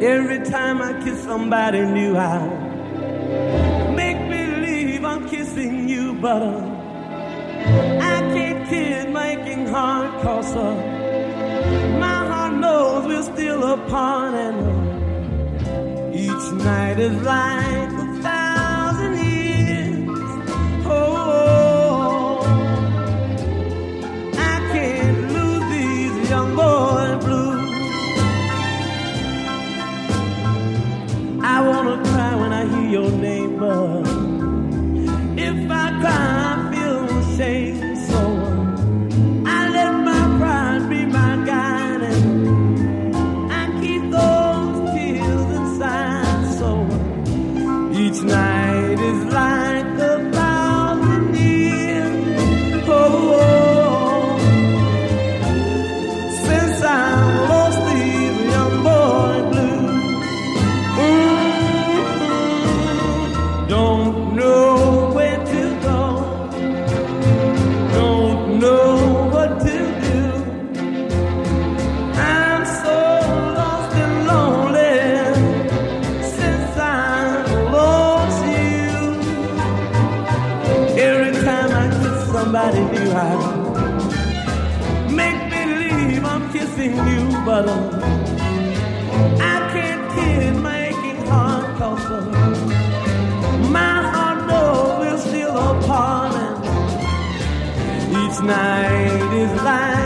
Every time I kiss somebody new, I make believe I'm kissing you, but I can't kiss making heart, cause my heart knows we're still apart, and each night is like 1,000 years. Oh, I can't lose these young boy blues. I wanna cry when I hear your name, but if I cry, I feel ashamed. So I let my pride be my guide, and I keep those tears inside. So each night is like 1,000 years. Oh, since I lost these young boy blues. Don't know where to go, don't know what to do. I'm so lost and lonely since I lost you. Every time I kiss somebody new, I make believe I'm kissing you, but I can't kiss making heart, cause my heart knows we're still apart, and each night is like